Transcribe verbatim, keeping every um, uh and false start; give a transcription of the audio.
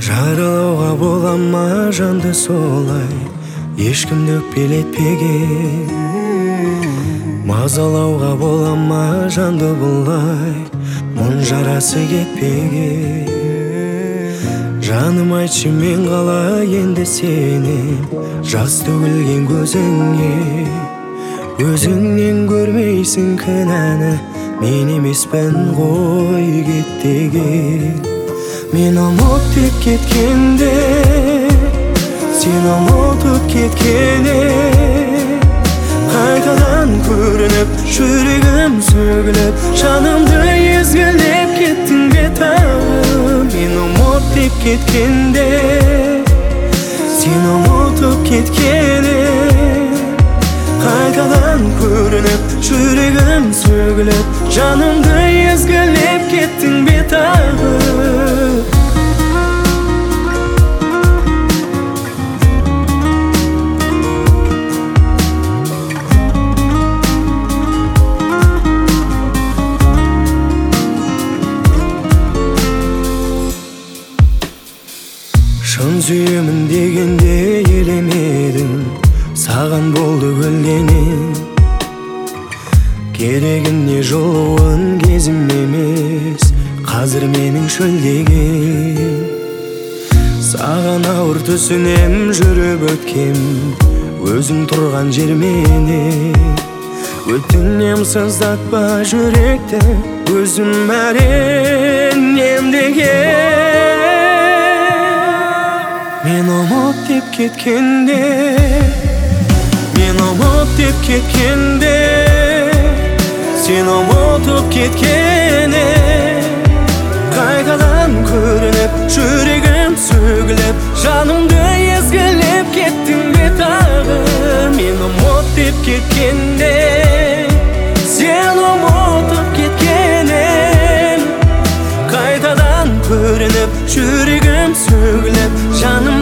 Жарылауға бола ма жанды солай, ешкімді өкпелетпеген. Мазалауға бола ма жанды бұлай, мұң жарасы кетпеген. Жаным айтшы мен қалай енді сені, жас төгілген көзіңе. Өзіңнен көрмейсің кінәні, мен емеспін ғой кет деген. Мен ұмыт деп кеткенде, сен ұмытып кеткене. Қайтадан көрініп, жүрегім сөгіліп, жанымды езгілеп кеттің бе тағы. Мен ұмыт деп кеткенде, сен ұмытып кеткене. Қайтадан көрініп, жүрегім сөгіліп, жанымды езгілеп кеттің бе тағы. Шын сүйемін дегенде елемедің, саған болды көлденең. Керегіне жолуын кезім емес, қазір менің шөлдеген. Саған ауыр түсінем жүріп өткем, өзің тұрған жермене. Өтінем сыздатпа жүректі, өзім әрен емдеген. Мен ұмыт деп кеткенде, мен ұмыт деп кеткенде, сен ұмытып кеткене. Қайтадан көрініп, жүрегім сөгіліп, жанымды езгілеп кеттің бе тағы. Мен ұмыт деп кеткенде, сен ұмытып кеткене. Қайтадан көрініп, жүрегім сөгіліп, жаным